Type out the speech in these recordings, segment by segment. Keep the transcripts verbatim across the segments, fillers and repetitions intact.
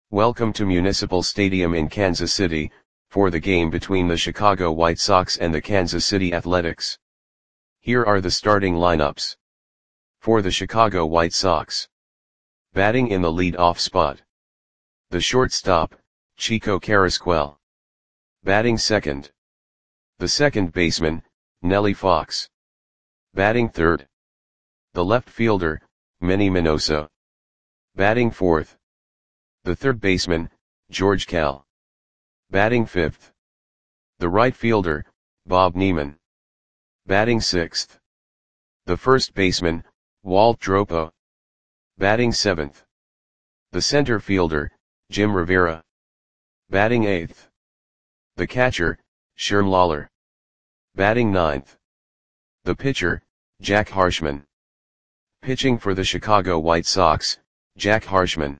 Welcome to Municipal Stadium in Kansas City, for the game between the Chicago White Sox and the Kansas City Athletics. Here are the starting lineups. For the Chicago White Sox. Batting in the lead-off spot. The shortstop, Chico Carrasquel. Batting second. The second baseman, Nellie Fox. Batting third. The left fielder, Manny Minoso. Batting fourth. The third baseman, George Kell. Batting fifth. The right fielder, Bob Neiman. Batting sixth. The first baseman, Walt Dropo. Batting seventh. The center fielder, Jim Rivera. Batting eighth. The catcher, Sherm Lawler. Batting ninth. The pitcher, Jack Harshman. Pitching for the Chicago White Sox, Jack Harshman.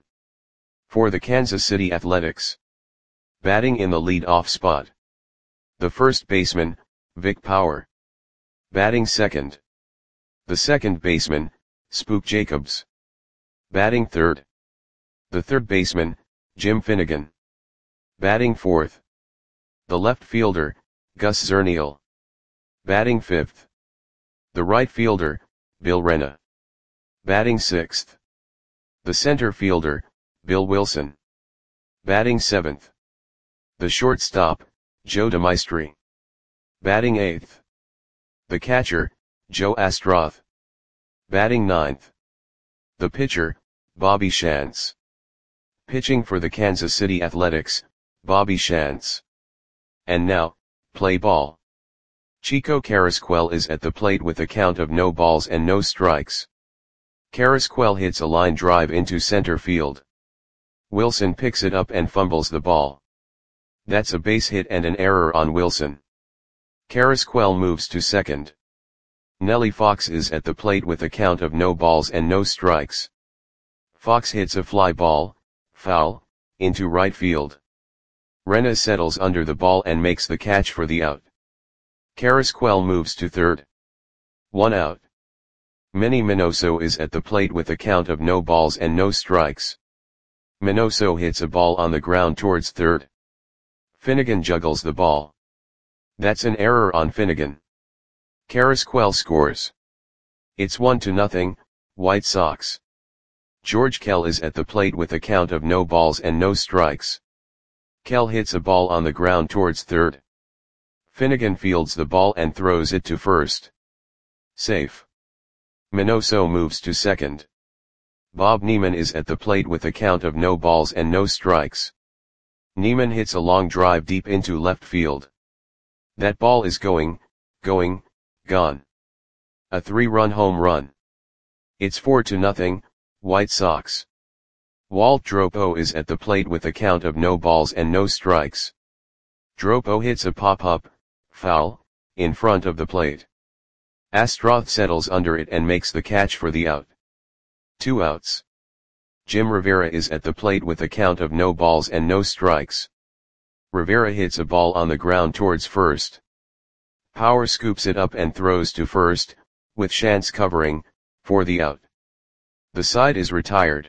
For the Kansas City Athletics. Batting in the lead-off spot. The first baseman, Vic Power. Batting second. The second baseman, Spook Jacobs. Batting third. The third baseman, Jim Finnegan. Batting fourth. The left fielder, Gus Zernial. Batting fifth. The right fielder, Bill Rena. Batting sixth. The center fielder, Bill Wilson. Batting seventh. The shortstop, Joe DeMaestri. Batting eighth. The catcher, Joe Astroth. Batting ninth. The pitcher, Bobby Shantz. Pitching for the Kansas City Athletics, Bobby Shantz. And now, play ball. Chico Carrasquel is at the plate with a count of no balls and no strikes. Carrasquel hits a line drive into center field. Wilson picks it up and fumbles the ball. That's a base hit and an error on Wilson. Carrasquel moves to second. Nellie Fox is at the plate with a count of no balls and no strikes. Fox hits a fly ball, foul, into right field. Rena settles under the ball and makes the catch for the out. Carrasquel moves to third. One out. Manny Minoso is at the plate with a count of no balls and no strikes. Minoso hits a ball on the ground towards third. Finnegan juggles the ball. That's an error on Finnegan. Carrasquel scores. It's one to nothing, White Sox. George Kell is at the plate with a count of no balls and no strikes. Kell hits a ball on the ground towards third. Finnegan fields the ball and throws it to first. Safe. Minoso moves to second. Bob Neiman is at the plate with a count of no balls and no strikes. Neiman hits a long drive deep into left field. That ball is going, going, gone. A three-run home run. It's four to nothing, White Sox. Walt Dropo is at the plate with a count of no balls and no strikes. Dropo hits a pop-up, foul, in front of the plate. Astroth settles under it and makes the catch for the out. Two outs. Jim Rivera is at the plate with a count of no balls and no strikes. Rivera hits a ball on the ground towards first. Power scoops it up and throws to first, with Shantz covering, for the out. The side is retired.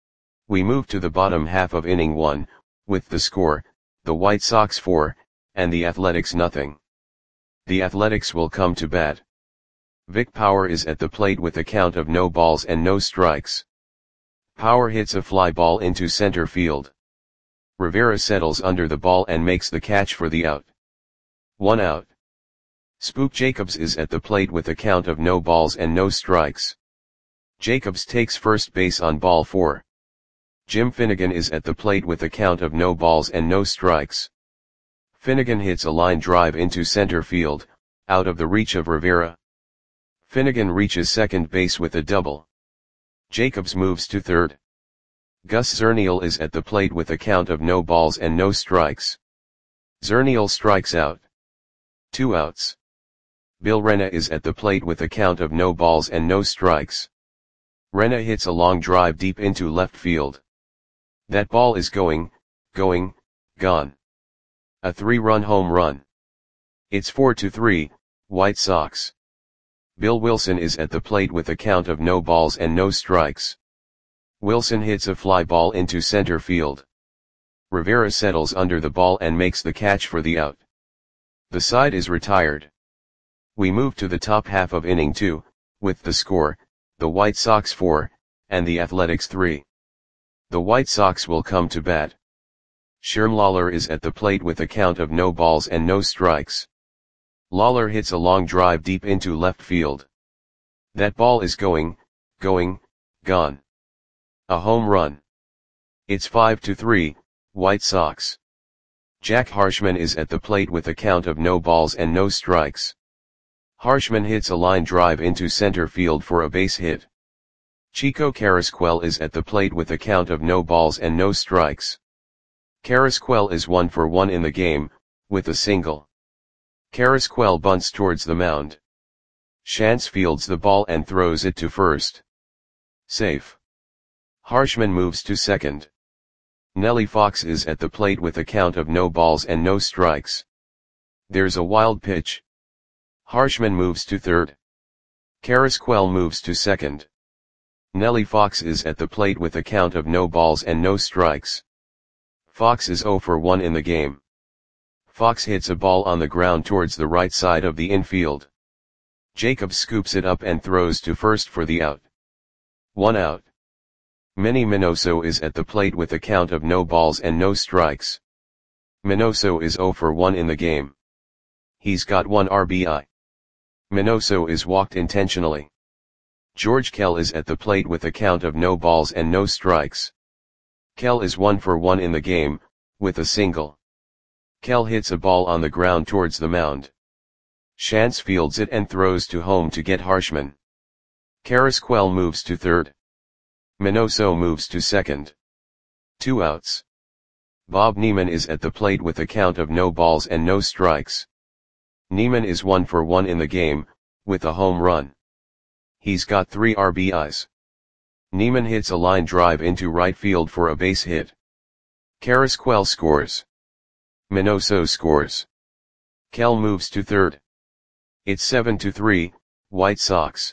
We move to the bottom half of inning one, with the score, the White Sox four, and the Athletics nothing. The Athletics will come to bat. Vic Power is at the plate with a count of no balls and no strikes. Power hits a fly ball into center field. Rivera settles under the ball and makes the catch for the out. One out. Spook Jacobs is at the plate with a count of no balls and no strikes. Jacobs takes first base on ball four. Jim Finnegan is at the plate with a count of no balls and no strikes. Finnegan hits a line drive into center field, out of the reach of Rivera. Finnegan reaches second base with a double. Jacobs moves to third. Gus Zernial is at the plate with a count of no balls and no strikes. Zernial strikes out. Two outs. Bill Rena is at the plate with a count of no balls and no strikes. Rena hits a long drive deep into left field. That ball is going, going, gone. A three-run home run. It's four to three, White Sox. Bill Wilson is at the plate with a count of no balls and no strikes. Wilson hits a fly ball into center field. Rivera settles under the ball and makes the catch for the out. The side is retired. We move to the top half of inning two, with the score, the White Sox four, and the Athletics three. The White Sox will come to bat. Sherm Lawler is at the plate with a count of no balls and no strikes. Lawler hits a long drive deep into left field. That ball is going, going, gone. A home run. It's five to three, White Sox. Jack Harshman is at the plate with a count of no balls and no strikes. Harshman hits a line drive into center field for a base hit. Chico Carrasquel is at the plate with a count of no balls and no strikes. Carrasquel is one for one in the game, with a single. Carrasquel bunts towards the mound. Shantz fields the ball and throws it to first. Safe. Harshman moves to second. Nellie Fox is at the plate with a count of no balls and no strikes. There's a wild pitch. Harshman moves to third. Carrasquel moves to second. Nellie Fox is at the plate with a count of no balls and no strikes. Fox is zero for one in the game. Fox hits a ball on the ground towards the right side of the infield. Jacobs scoops it up and throws to first for the out. One out. Manny Minoso is at the plate with a count of no balls and no strikes. Minoso is zero for one in the game. He's got one R B I. Minoso is walked intentionally. George Kell is at the plate with a count of no balls and no strikes. Kell is one for one in the game, with a single. Kell hits a ball on the ground towards the mound. Shantz fields it and throws to home to get Harshman. Carrasquel moves to third. Minoso moves to second. Two outs. Bob Neiman is at the plate with a count of no balls and no strikes. Neiman is one for one in the game, with a home run. He's got three R B Is. Neiman hits a line drive into right field for a base hit. Carrasquel scores. Minoso scores. Kell moves to third. It's seven to three, White Sox.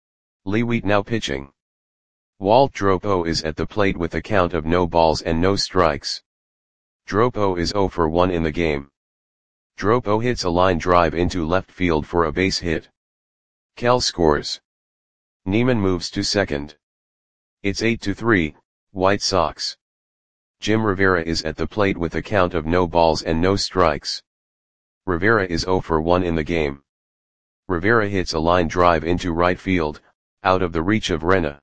Lee Wheat now pitching. Walt Dropo is at the plate with a count of no balls and no strikes. Dropo is zero for one in the game. Dropo hits a line drive into left field for a base hit. Kell scores. Neiman moves to second. It's eight to three, White Sox. Jim Rivera is at the plate with a count of no balls and no strikes. Rivera is zero for one in the game. Rivera hits a line drive into right field, out of the reach of Rena.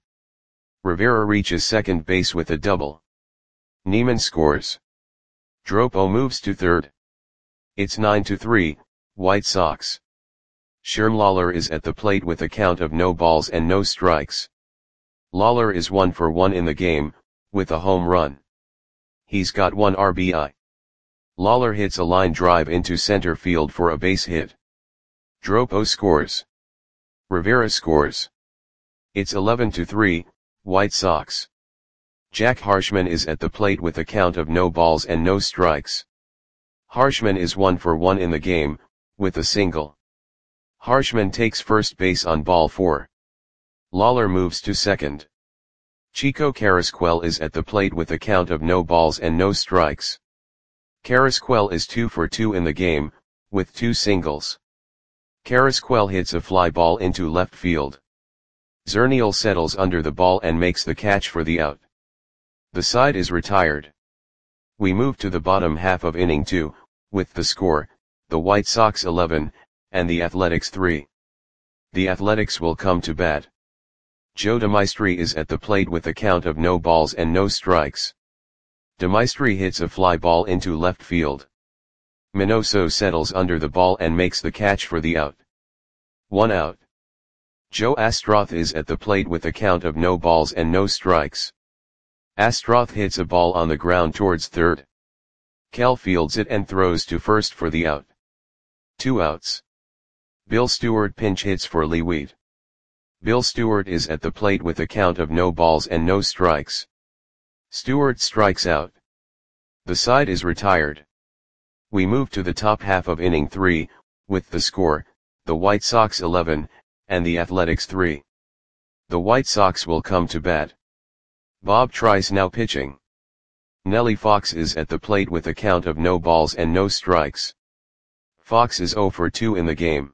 Rivera reaches second base with a double. Neiman scores. Dropo moves to third. It's nine to three, White Sox. Sherm Lawler is at the plate with a count of no balls and no strikes. Lawler is one for one in the game, with a home run. He's got one R B I. Lawler hits a line drive into center field for a base hit. Dropo scores. Rivera scores. It's eleven to three, White Sox. Jack Harshman is at the plate with a count of no balls and no strikes. Harshman is one for one in the game, with a single. Harshman takes first base on ball four. Lawler moves to second. Chico Carrasquel is at the plate with a count of no balls and no strikes. Carrasquel is two for two in the game, with two singles. Carrasquel hits a fly ball into left field. Zernial settles under the ball and makes the catch for the out. The side is retired. We move to the bottom half of inning two, with the score, the White Sox eleven, and the Athletics three. The Athletics will come to bat. Joe DeMaestri is at the plate with a count of no balls and no strikes. DeMaestri hits a fly ball into left field. Minoso settles under the ball and makes the catch for the out. One out. Joe Astroth is at the plate with a count of no balls and no strikes. Astroth hits a ball on the ground towards third. Kell fields it and throws to first for the out. Two outs. Bill Stewart pinch hits for Lee Wheat. Bill Stewart is at the plate with a count of no balls and no strikes. Stewart strikes out. The side is retired. We move to the top half of inning three, with the score, the White Sox eleven, and the Athletics three. The White Sox will come to bat. Bob Trice now pitching. Nellie Fox is at the plate with a count of no balls and no strikes. Fox is zero for two in the game.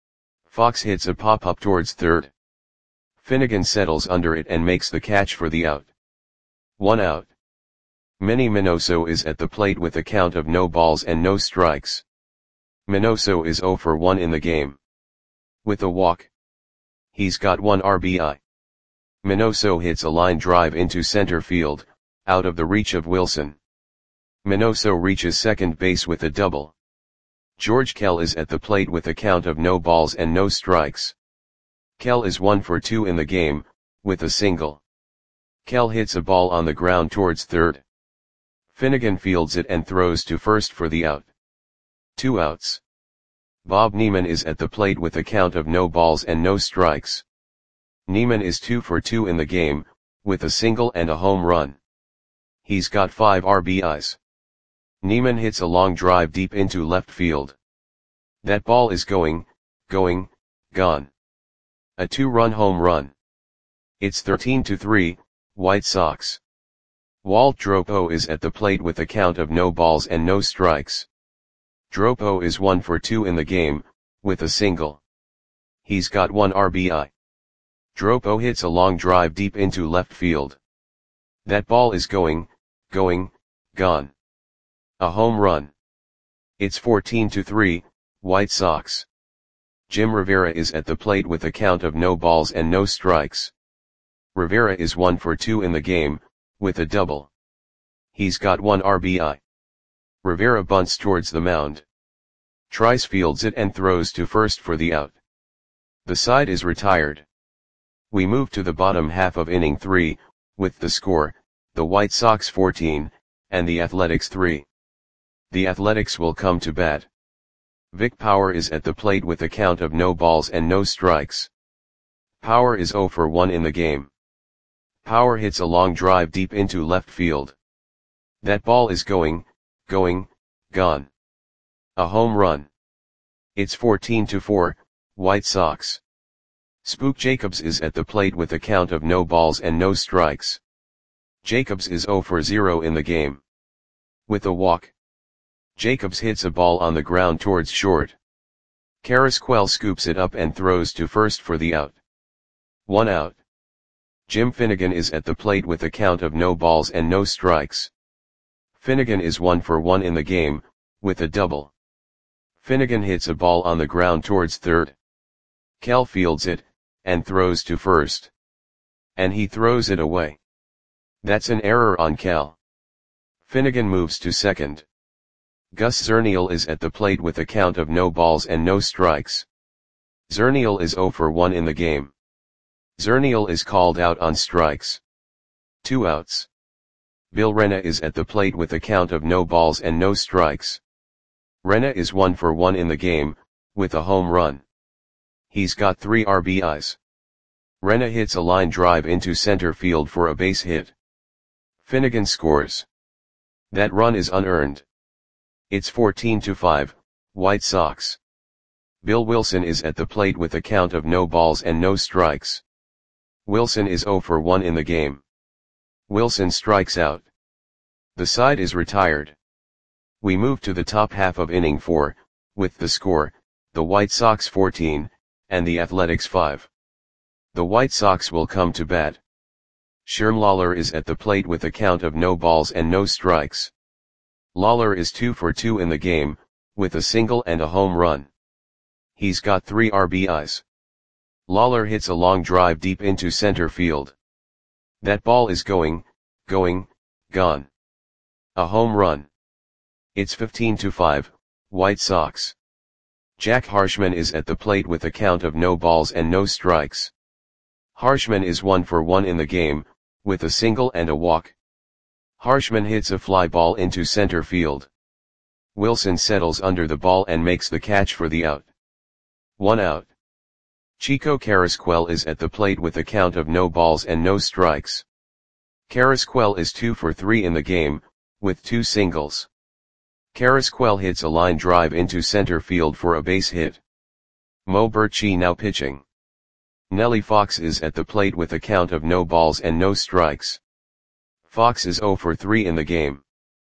Fox hits a pop-up towards third. Finnegan settles under it and makes the catch for the out. One out. Minnie Minoso is at the plate with a count of no balls and no strikes. Minoso is zero for one in the game. With a walk. He's got one R B I. Minoso hits a line drive into center field, out of the reach of Wilson. Minoso reaches second base with a double. George Kell is at the plate with a count of no balls and no strikes. Kell is one for two in the game, with a single. Kell hits a ball on the ground towards third. Finnegan fields it and throws to first for the out. Two outs. Bob Neiman is at the plate with a count of no balls and no strikes. Neiman is two for two in the game, with a single and a home run. He's got five R B Is. Neiman hits a long drive deep into left field. That ball is going, going, gone. A two-run home run. It's thirteen to three, White Sox. Walt Dropo is at the plate with a count of no balls and no strikes. Dropo is one for two in the game, with a single. He's got one R B I. Dropo hits a long drive deep into left field. That ball is going, going, gone. A home run. It's fourteen to three, White Sox. Jim Rivera is at the plate with a count of no balls and no strikes. Rivera is one for two in the game, with a double. He's got one R B I. Rivera bunts towards the mound. Trice fields it and throws to first for the out. The side is retired. We move to the bottom half of inning three, with the score, the White Sox fourteen, and the Athletics three. The Athletics will come to bat. Vic Power is at the plate with a count of no balls and no strikes. Power is zero for one in the game. Power hits a long drive deep into left field. That ball is going, going, gone. A home run. It's fourteen to four, White Sox. Spook Jacobs is at the plate with a count of no balls and no strikes. Jacobs is zero for zero in the game. With a walk. Jacobs hits a ball on the ground towards short. Carrasquel scoops it up and throws to first for the out. One out. Jim Finnegan is at the plate with a count of no balls and no strikes. Finnegan is one for one in the game, with a double. Finnegan hits a ball on the ground towards third. Kell fields it, and throws to first. And he throws it away. That's an error on Kell. Finnegan moves to second. Gus Zernial is at the plate with a count of no balls and no strikes. Zernial is zero for one in the game. Zernial is called out on strikes. Two outs. Bill Rena is at the plate with a count of no balls and no strikes. Rena is one for one in the game, with a home run. He's got three R B Is. Rena hits a line drive into center field for a base hit. Finnegan scores. That run is unearned. It's fourteen to five, White Sox. Bill Wilson is at the plate with a count of no balls and no strikes. Wilson is zero for one in the game. Wilson strikes out. The side is retired. We move to the top half of inning four, with the score, the White Sox fourteen, and the Athletics five. The White Sox will come to bat. Sherm Lawler is at the plate with a count of no balls and no strikes. Lawler is two for two in the game, with a single and a home run. He's got three R B Is. Lawler hits a long drive deep into center field. That ball is going, going, gone. A home run. It's fifteen to five, White Sox. Jack Harshman is at the plate with a count of no balls and no strikes. Harshman is one for one in the game, with a single and a walk. Harshman hits a fly ball into center field. Wilson settles under the ball and makes the catch for the out. One out. Chico Carrasquel is at the plate with a count of no balls and no strikes. Carrasquel is two for three in the game, with two singles. Carrasquel hits a line drive into center field for a base hit. Mo Birchie now pitching. Nellie Fox is at the plate with a count of no balls and no strikes. Fox is zero for three in the game.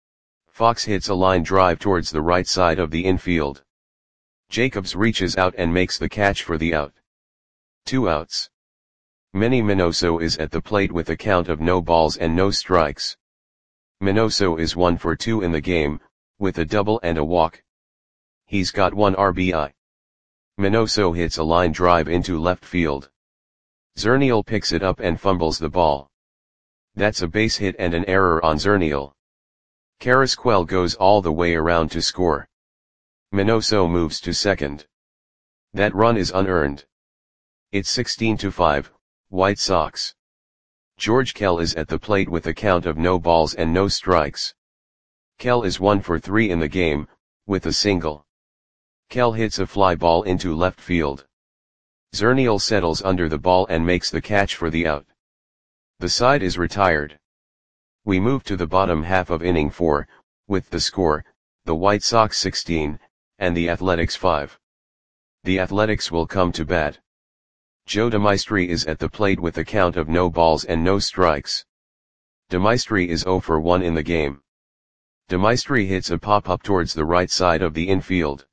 Fox hits a line drive towards the right side of the infield. Jacobs reaches out and makes the catch for the out. Two outs. Manny Minoso is at the plate with a count of no balls and no strikes. Minoso is one for two in the game, with a double and a walk. He's got one R B I. Minoso hits a line drive into left field. Zernial picks it up and fumbles the ball. That's a base hit and an error on Zernial. Carrasquel goes all the way around to score. Minoso moves to second. That run is unearned. It's sixteen to five, White Sox. George Kell is at the plate with a count of no balls and no strikes. Kell is one for three in the game, with a single. Kell hits a fly ball into left field. Zernial settles under the ball and makes the catch for the out. The side is retired. We move to the bottom half of inning four, with the score, the White Sox sixteen, and the Athletics five. The Athletics will come to bat. Joe DeMaestri is at the plate with a count of no balls and no strikes. DeMaestri is zero for one in the game. DeMaestri hits a pop-up towards the right side of the infield.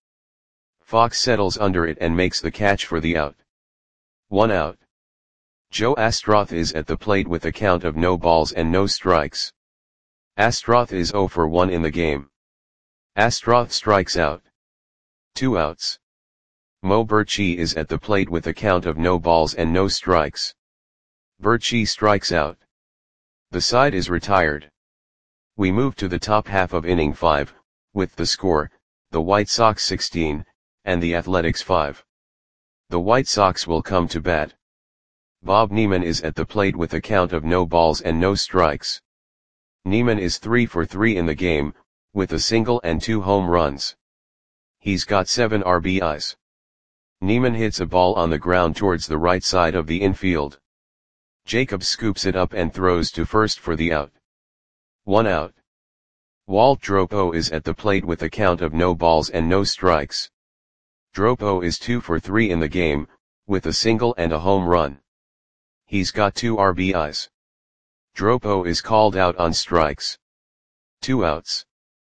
Fox settles under it and makes the catch for the out. One out. Joe Astroth is at the plate with a count of no balls and no strikes. Astroth is zero for one in the game. Astroth strikes out. Two outs. Mo Birchie is at the plate with a count of no balls and no strikes. Birchie strikes out. The side is retired. We move to the top half of inning five, with the score, the White Sox sixteen, and the Athletics five. The White Sox will come to bat. Bob Neiman is at the plate with a count of no balls and no strikes. Neiman is three for three in the game, with a single and two home runs. He's got seven R B Is. Neiman hits a ball on the ground towards the right side of the infield. Jacobs scoops it up and throws to first for the out. One out. Walt Dropo is at the plate with a count of no balls and no strikes. Dropo is two for three in the game, with a single and a home run. He's got two R B Is. Dropo is called out on strikes. Two outs.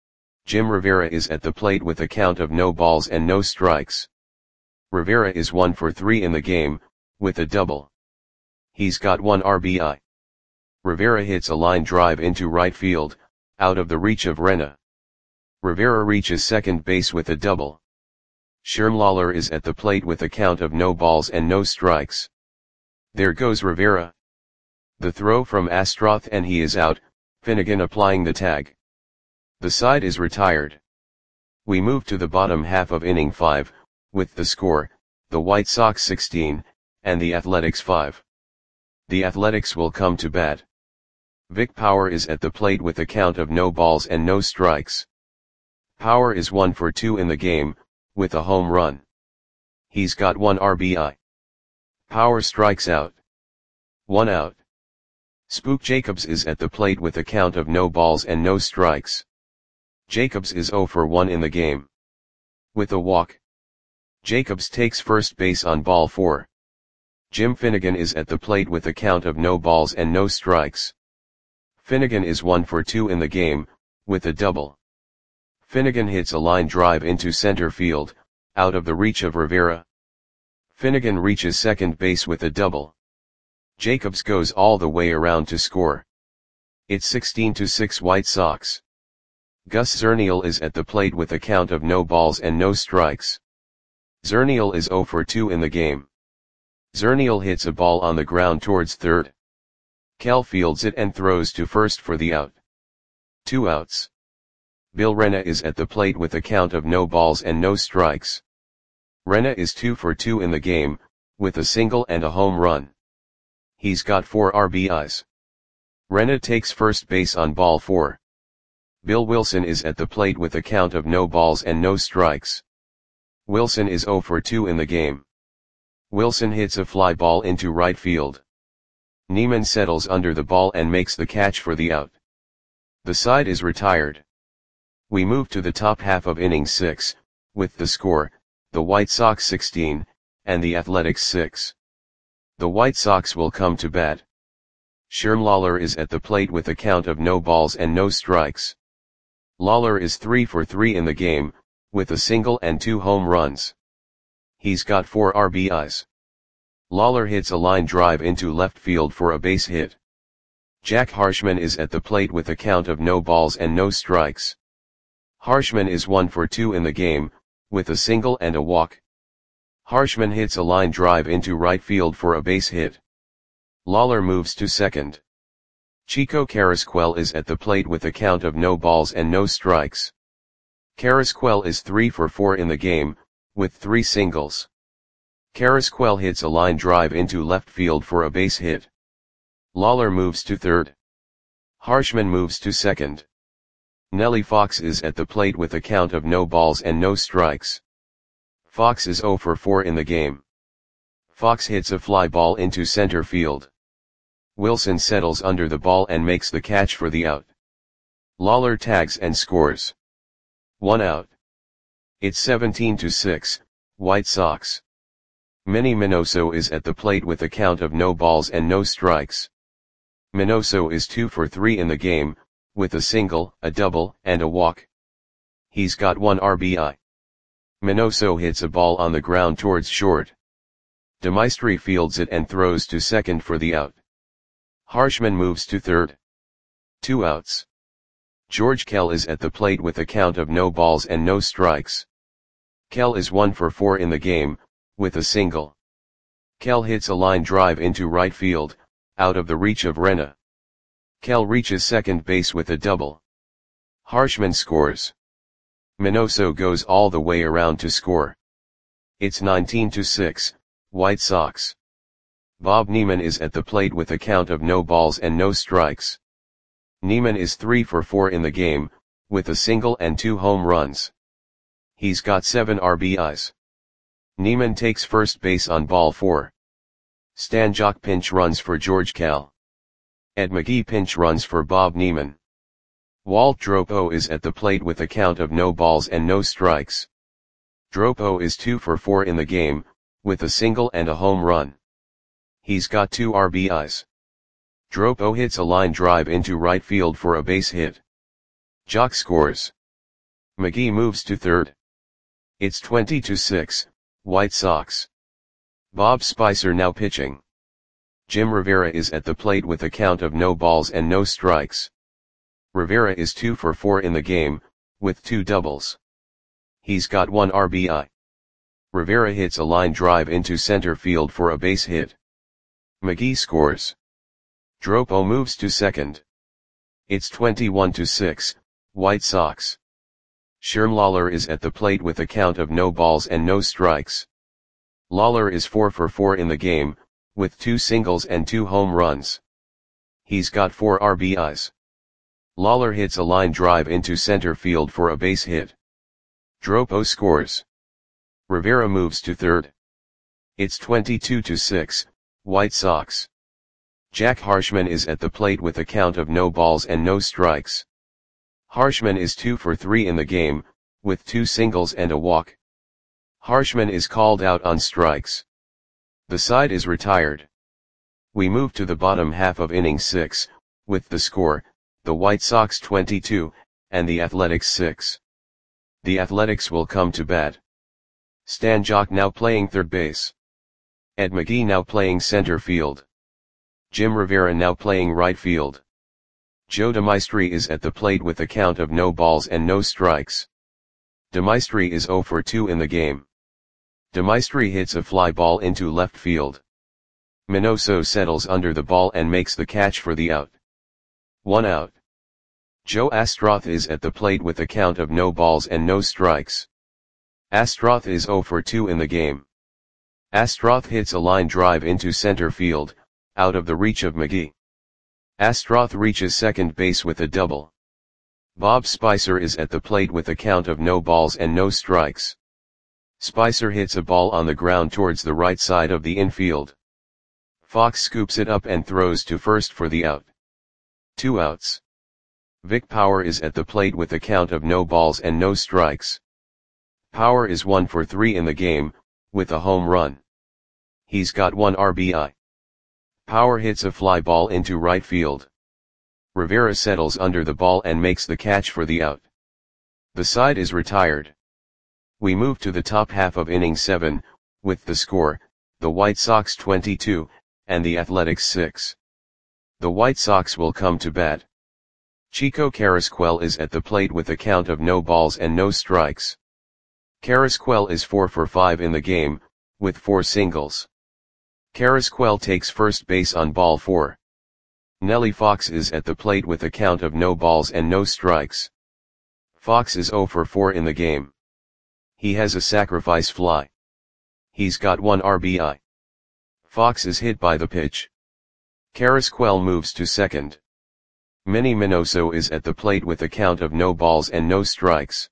Jim Rivera is at the plate with a count of no balls and no strikes. Rivera is one for three in the game, with a double. He's got one R B I. Rivera hits a line drive into right field, out of the reach of Rena. Rivera reaches second base with a double. Schermlauer is at the plate with a count of no balls and no strikes. There goes Rivera. The throw from Astroth and he is out, Finnegan applying the tag. The side is retired. We move to the bottom half of inning five, with the score, the White Sox sixteen, and the Athletics five. The Athletics will come to bat. Vic Power is at the plate with a count of no balls and no strikes. Power is one for two in the game, with a home run. He's got one R B I. Power strikes out. One out. Spook Jacobs is at the plate with a count of no balls and no strikes. Jacobs is zero for one in the game. With a walk. Jacobs takes first base on ball four. Jim Finnegan is at the plate with a count of no balls and no strikes. Finnegan is one for two in the game, with a double. Finnegan hits a line drive into center field, out of the reach of Rivera. Finnegan reaches second base with a double. Jacobs goes all the way around to score. It's sixteen to six White Sox. Gus Zernial is at the plate with a count of no balls and no strikes. Zernial is zero for two in the game. Zernial hits a ball on the ground towards third. Kell fields it and throws to first for the out. Two outs. Bill Rena is at the plate with a count of no balls and no strikes. Rena is two for two in the game, with a single and a home run. He's got four R B Is. Rena takes first base on ball four. Bill Wilson is at the plate with a count of no balls and no strikes. Wilson is zero for two in the game. Wilson hits a fly ball into right field. Neiman settles under the ball and makes the catch for the out. The side is retired. We move to the top half of inning six, with the score, the White Sox sixteen, and the Athletics six. The White Sox will come to bat. Sherm Lawler is at the plate with a count of no balls and no strikes. Lawler is three for three in the game, with a single and two home runs. He's got four R B Is. Lawler hits a line drive into left field for a base hit. Jack Harshman is at the plate with a count of no balls and no strikes. Harshman is one for two in the game, with a single and a walk. Harshman hits a line drive into right field for a base hit. Lawler moves to second. Chico Carrasquel is at the plate with a count of no balls and no strikes. Carrasquel is three for four in the game, with three singles. Carrasquel hits a line drive into left field for a base hit. Lawler moves to third. Harshman moves to second. Nellie Fox is at the plate with a count of no balls and no strikes. Fox is zero for four in the game. Fox hits a fly ball into center field. Wilson settles under the ball and makes the catch for the out. Lawler tags and scores. One out. It's seventeen to six, White Sox. Manny Minoso is at the plate with a count of no balls and no strikes. Minoso is two for three in the game, with a single, a double, and a walk. He's got one R B I. Minoso hits a ball on the ground towards short. DeMaestri fields it and throws to second for the out. Harshman moves to third. Two outs. George Kell is at the plate with a count of no balls and no strikes. Kell is one for four in the game, with a single. Kell hits a line drive into right field, out of the reach of Rena. Kell reaches second base with a double. Harshman scores. Minoso goes all the way around to score. It's nineteen to six, White Sox. Bob Neiman is at the plate with a count of no balls and no strikes. Neiman is three for four in the game, with a single and two home runs. He's got seven R B Is. Neiman takes first base on ball four. Stan Jock pinch runs for George Kell. Ed McGee pinch runs for Bob Neiman. Walt Dropo is at the plate with a count of no balls and no strikes. Dropo is two for four in the game, with a single and a home run. He's got two R B Is. Dropo hits a line drive into right field for a base hit. Jock scores. McGee moves to third. It's twenty to six, White Sox. Bob Spicer now pitching. Jim Rivera is at the plate with a count of no balls and no strikes. Rivera is two for four in the game, with two doubles. He's got one R B I. Rivera hits a line drive into center field for a base hit. McGee scores. Dropo moves to second. It's twenty-one to six, White Sox. Sherm Lawler is at the plate with a count of no balls and no strikes. Lawler is four for four in the game, with two singles and two home runs. He's got four R B Is. Lawler hits a line drive into center field for a base hit. Dropo scores. Rivera moves to third. It's twenty-two to six, White Sox. Jack Harshman is at the plate with a count of no balls and no strikes. Harshman is two for three in the game, with two singles and a walk. Harshman is called out on strikes. The side is retired. We move to the bottom half of inning six, with the score, the White Sox twenty-two, and the Athletics six. The Athletics will come to bat. Stan Jock now playing third base. Ed McGee now playing center field. Jim Rivera now playing right field. Joe DeMaestri is at the plate with a count of no balls and no strikes. DeMaestri is zero for two in the game. DeMaestri hits a fly ball into left field. Minoso settles under the ball and makes the catch for the out. One out. Joe Astroth is at the plate with a count of no balls and no strikes. Astroth is zero for two in the game. Astroth hits a line drive into center field, out of the reach of McGee. Astroth reaches second base with a double. Bob Spicer is at the plate with a count of no balls and no strikes. Spicer hits a ball on the ground towards the right side of the infield. Fox scoops it up and throws to first for the out. Two outs. Vic Power is at the plate with a count of no balls and no strikes. Power is one for three in the game, with a home run. He's got one R B I. Power hits a fly ball into right field. Rivera settles under the ball and makes the catch for the out. The side is retired. We move to the top half of inning seven, with the score, the White Sox twenty-two, and the Athletics six. The White Sox will come to bat. Chico Carrasquel is at the plate with a count of no balls and no strikes. Carrasquel is four for five in the game, with four singles. Carrasquel takes first base on ball four. Nelly Fox is at the plate with a count of no balls and no strikes. Fox is zero for four in the game. He has a sacrifice fly. He's got one R B I. Fox is hit by the pitch. Carrasquel moves to second. Manny Minoso is at the plate with a count of no balls and no strikes.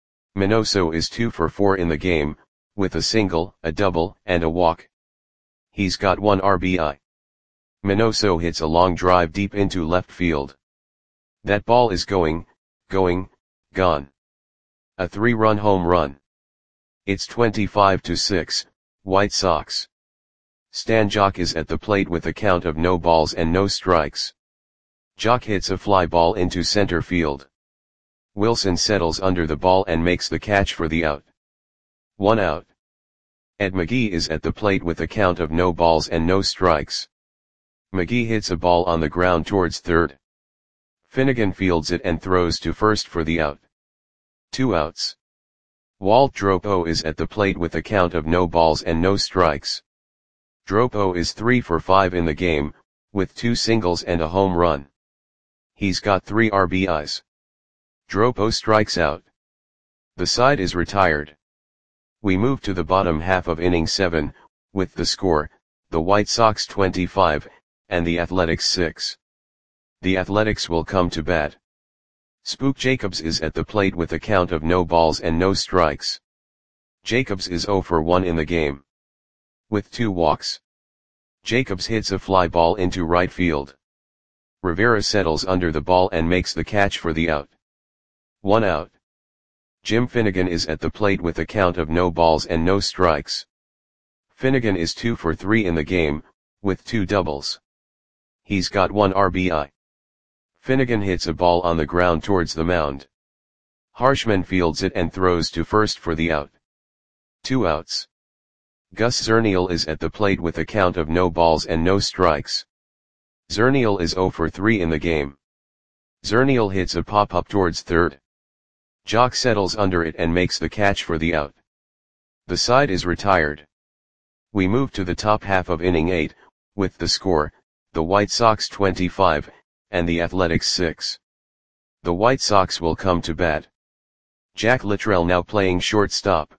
Minoso is two for four in the game, with a single, a double, and a walk. He's got one R B I. Minoso hits a long drive deep into left field. That ball is going, going, gone. A three-run home run. It's twenty-five to six, White Sox. Stan Jock is at the plate with a count of no balls and no strikes. Jock hits a fly ball into center field. Wilson settles under the ball and makes the catch for the out. One out. Ed McGee is at the plate with a count of no balls and no strikes. McGee hits a ball on the ground towards third. Finnegan fields it and throws to first for the out. Two outs. Walt Dropo is at the plate with a count of no balls and no strikes. Dropo is three for five in the game, with two singles and a home run. He's got three R B Is. Dropo strikes out. The side is retired. We move to the bottom half of inning seven, with the score, the White Sox twenty-five, and the Athletics six. The Athletics will come to bat. Spook Jacobs is at the plate with a count of no balls and no strikes. Jacobs is zero for one in the game, with two walks. Jacobs hits a fly ball into right field. Rivera settles under the ball and makes the catch for the out. One out. Jim Finnegan is at the plate with a count of no balls and no strikes. Finnegan is two for three in the game, with two doubles. He's got one R B I. Finnegan hits a ball on the ground towards the mound. Harshman fields it and throws to first for the out. Two outs. Gus Zernial is at the plate with a count of no balls and no strikes. Zernial is zero for three in the game. Zernial hits a pop-up towards third. Jock settles under it and makes the catch for the out. The side is retired. We move to the top half of inning eight, with the score, the White Sox twenty-five, and the Athletics six. The White Sox will come to bat. Jack Littrell now playing shortstop.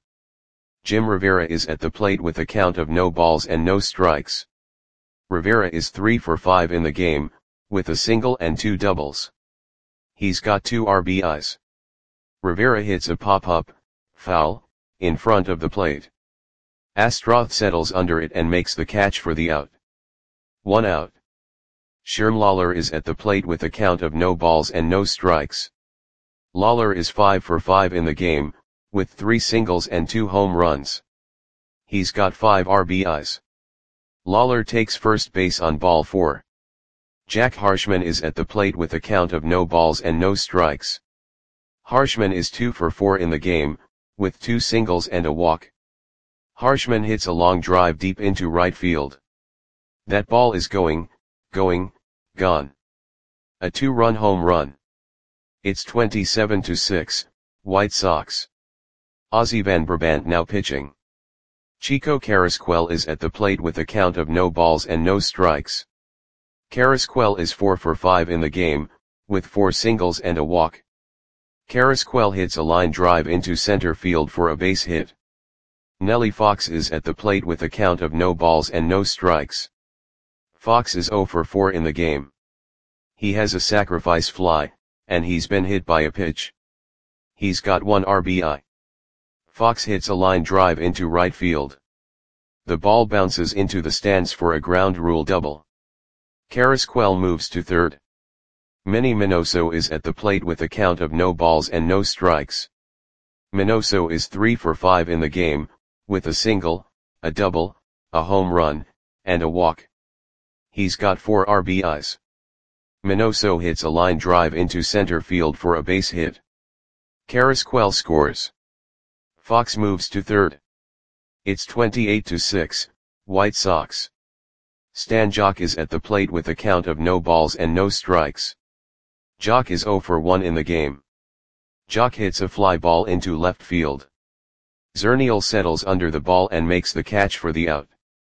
Jim Rivera is at the plate with a count of no balls and no strikes. Rivera is three for five in the game, with a single and two doubles. He's got two R B Is. Rivera hits a pop-up, foul, in front of the plate. Astroth settles under it and makes the catch for the out. One out. Sherm Lawler is at the plate with a count of no balls and no strikes. Lawler is five for five in the game, with three singles and two home runs. He's got five R B Is. Lawler takes first base on ball four. Jack Harshman is at the plate with a count of no balls and no strikes. Harshman is two for four in the game, with two singles and a walk. Harshman hits a long drive deep into right field. That ball is going, going, gone. A two-run home run. It's twenty-seven to six, White Sox. Ozzie Van Brabant now pitching. Chico Carrasquel is at the plate with a count of no balls and no strikes. Carrasquel is four for five in the game, with four singles and a walk. Carrasquel hits a line drive into center field for a base hit. Nelly Fox is at the plate with a count of no balls and no strikes. Fox is zero for four in the game. He has a sacrifice fly, and he's been hit by a pitch. He's got one R B I. Fox hits a line drive into right field. The ball bounces into the stands for a ground rule double. Carrasquel moves to third. Manny Minoso is at the plate with a count of no balls and no strikes. Minoso is three for five in the game, with a single, a double, a home run, and a walk. He's got four R B Is. Minoso hits a line drive into center field for a base hit. Carrasquel scores. Fox moves to third. It's twenty-eight to six, White Sox. Stan Jock is at the plate with a count of no balls and no strikes. Jock is zero for one in the game. Jock hits a fly ball into left field. Zernial settles under the ball and makes the catch for the out.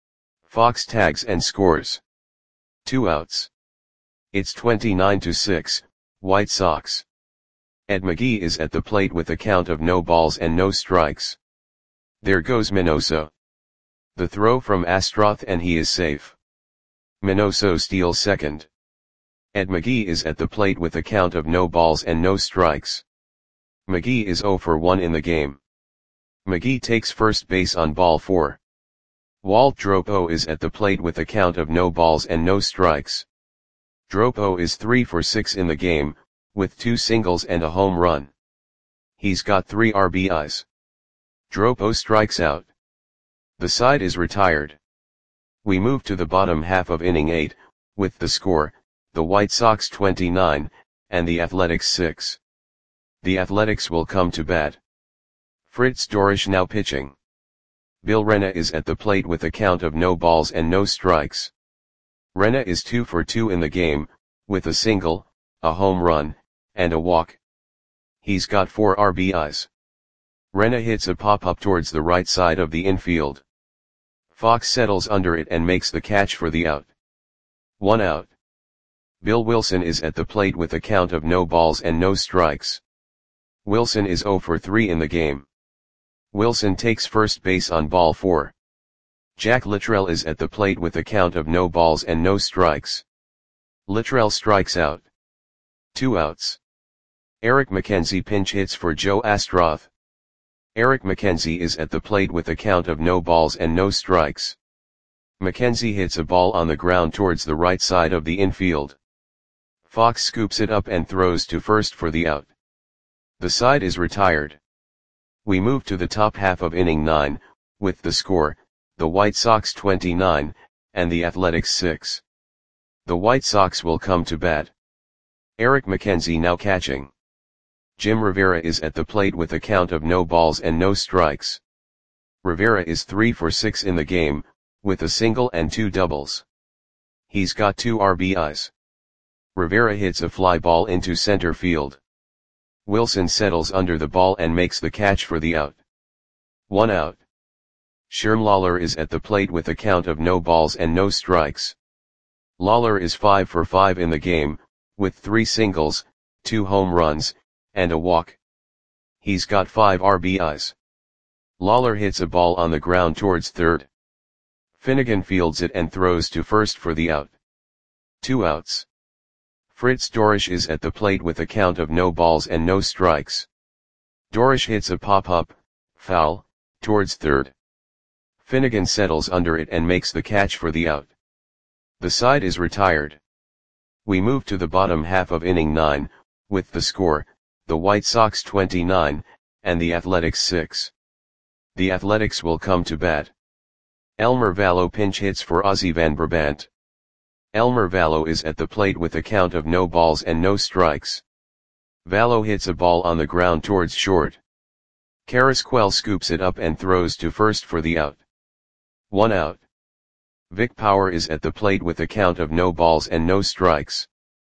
Fox tags and scores. Two outs. It's twenty-nine to six, White Sox. Ed McGee is at the plate with a count of no balls and no strikes. There goes Minoso. The throw from Astroth and he is safe. Minoso steals second. Ed McGee is at the plate with a count of no balls and no strikes. McGee is zero for one in the game. McGee takes first base on ball four. Walt Dropo is at the plate with a count of no balls and no strikes. Dropo is three for six in the game, with two singles and a home run. He's got three R B Is. Dropo strikes out. The side is retired. We move to the bottom half of inning eight, with the score, the White Sox twenty-nine, and the Athletics six. The Athletics will come to bat. Fritz Dorisch now pitching. Bill Rena is at the plate with a count of no balls and no strikes. Rena is two for two in the game, with a single, a home run, and a walk. He's got four R B Is. Rena hits a pop-up towards the right side of the infield. Fox settles under it and makes the catch for the out. One out. Bill Wilson is at the plate with a count of no balls and no strikes. Wilson is zero for three in the game. Wilson takes first base on ball four. Jack Littrell is at the plate with a count of no balls and no strikes. Littrell strikes out. Two outs. Eric McKenzie pinch hits for Joe Astroth. Eric McKenzie is at the plate with a count of no balls and no strikes. McKenzie hits a ball on the ground towards the right side of the infield. Fox scoops it up and throws to first for the out. The side is retired. We move to the top half of inning nine, with the score, the White Sox twenty-nine, and the Athletics six. The White Sox will come to bat. Eric McKenzie now catching. Jim Rivera is at the plate with a count of no balls and no strikes. Rivera is three for six in the game, with a single and two doubles. He's got two R B Is. Rivera hits a fly ball into center field. Wilson settles under the ball and makes the catch for the out. One out. Sherm Lawler is at the plate with a count of no balls and no strikes. Lawler is five for five in the game, with three singles, two home runs, and a walk. He's got five R B Is. Lawler hits a ball on the ground towards third. Finnegan fields it and throws to first for the out. Two outs. Fritz Dorisch is at the plate with a count of no balls and no strikes. Dorisch hits a pop-up, foul, towards third. Finnegan settles under it and makes the catch for the out. The side is retired. We move to the bottom half of inning nine, with the score, the White Sox twenty-nine, and the Athletics six. The Athletics will come to bat. Elmer Vallo pinch hits for Ozzie Van Brabant. Elmer Vallo is at the plate with a count of no balls and no strikes. Vallo hits a ball on the ground towards short. Carrasquel scoops it up and throws to first for the out. One out. Vic Power is at the plate with a count of no balls and no strikes.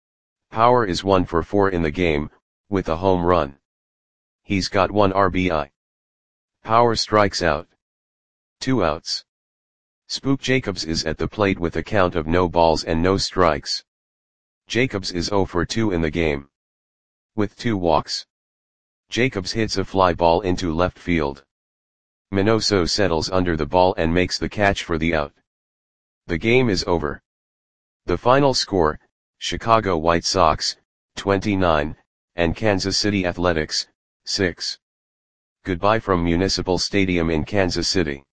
Power is one for four in the game, with a home run. He's got one R B I. Power strikes out. Two outs. Spook Jacobs is at the plate with a count of no balls and no strikes. Jacobs is zero for two in the game. With two walks. Jacobs hits a fly ball into left field. Minoso settles under the ball and makes the catch for the out. The game is over. The final score, Chicago White Sox, twenty-nine, and Kansas City Athletics, six. Goodbye from Municipal Stadium in Kansas City.